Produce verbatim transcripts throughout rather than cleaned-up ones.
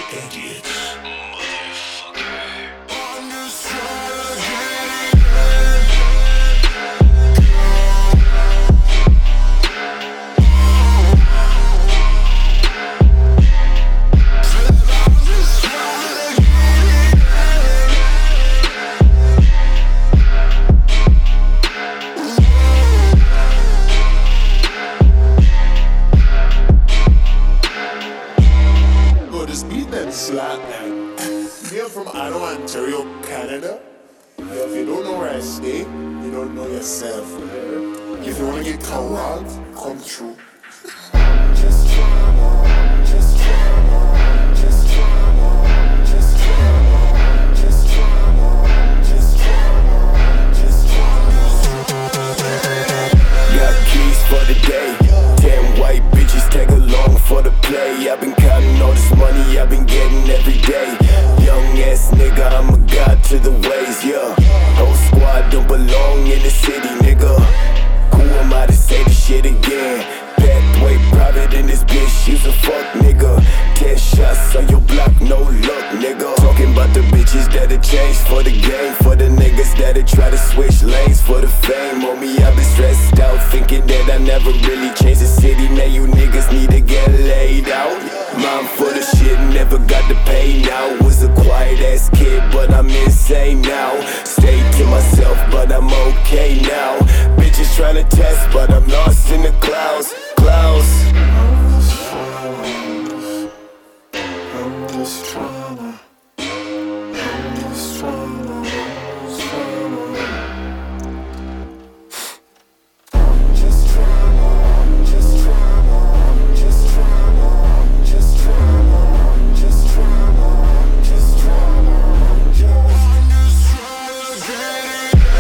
Idiots. This beat that slap, man. Me, I'm from Ottawa, Ontario, Canada. Yeah, if you don't know where I stay, you don't know yourself. Man. If you wanna get corralled, come true. Just tryna, just tryna, just tryna, just tryna, just tryna, just tryna, just tryna. Got keys for the day. Ten white bitches tag along for the play. I've been counting all this money I've been getting every day. Young ass nigga, I'm a god to the ways, yeah. Whole squad don't belong in the city, nigga. Who am I to say the shit again? Pathway private in this bitch, you's a fuck nigga. Ten shots on your block, no luck, nigga. Talking about the bitches that'll change for the game, for the niggas that'll try to switch lanes for the fame. On me, I've been stressed out, thinking that I never really changed the city. Man, you niggas need to get laid out. Mom full of shit, never got to pay now. Was a quiet ass kid, but I'm insane now. Stay to myself, but I'm okay now. Bitches tryna test, but I'm lost in the clouds. Clouds. I'm just tryna, I'm just tryna, I'm just tryna, I'm just tryna, I'm just tryna, I'm just tryna, I'm just tryna, I'm just tryna, I'm just tryna, I'm just tryna get it.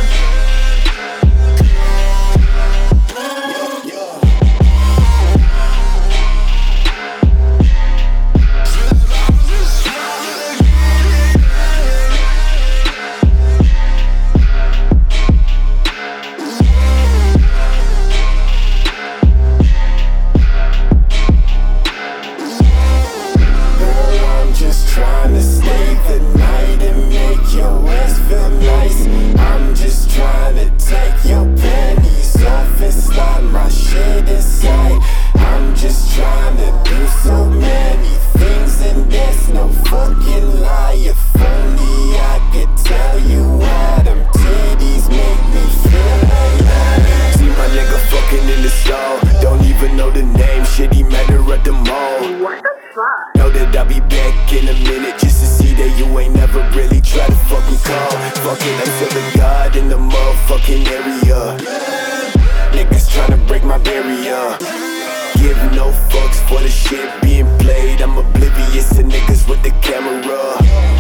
Trying to stay the night and make your ass feel nice. I'm just trying to take your panties off and slide my shit inside. I'm just trying to do so many things and there's no fucking lie. If only I could tell you why them titties make me feel like that. See my nigga fucking in the stall. Don't even know the name, shit, he met her at the mall. What the fuck? Know that I'll be back in a minute just to see that you ain't never really tried to fucking call. Fucking, I'm still the god in the motherfucking area. Niggas tryna break my barrier. Give no fucks for the shit being played. I'm oblivious to niggas with the camera.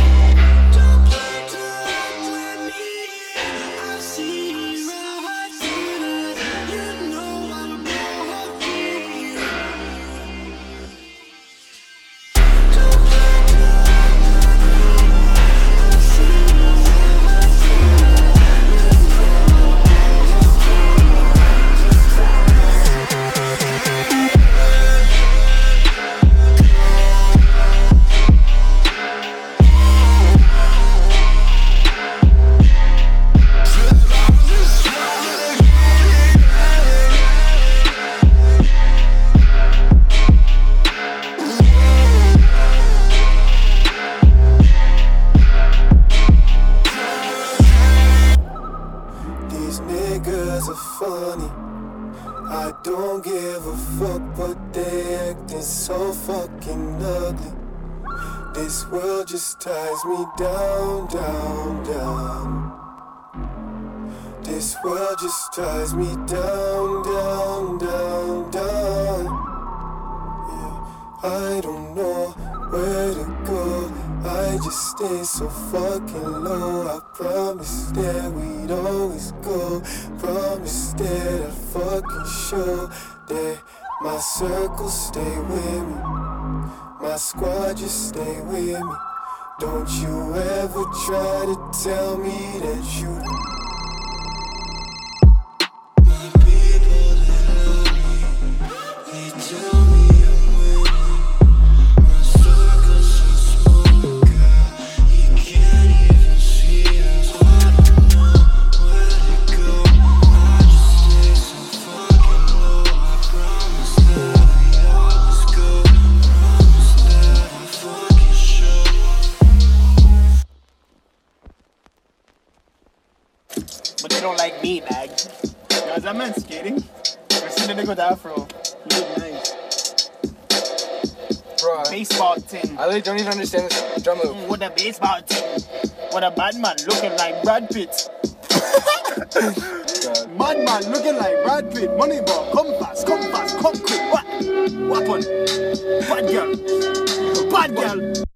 Niggas are funny. I don't give a fuck, but they acting so fucking ugly. This world just ties me down, down, down. This world just ties me down, down, down, down. Yeah, I don't know where to go. I just stay so fucking low. I promise that we'd always go. Promise that I'd fucking show that my circle stay with me. My squad just stay with me. Don't you ever try to tell me that you tell me I'm winning. My circle's but they don't like me, man. Guys, that man skating. I see the nigga with the afro. He look nice. Bro, Baseball team. I really don't even understand this drum move. With a baseball team. With a bad man looking like Brad Pitt. Madman looking like Brad Pitt. Moneyball, come fast, come fast, come quick. What? Weapon. Bad girl. Bad girl.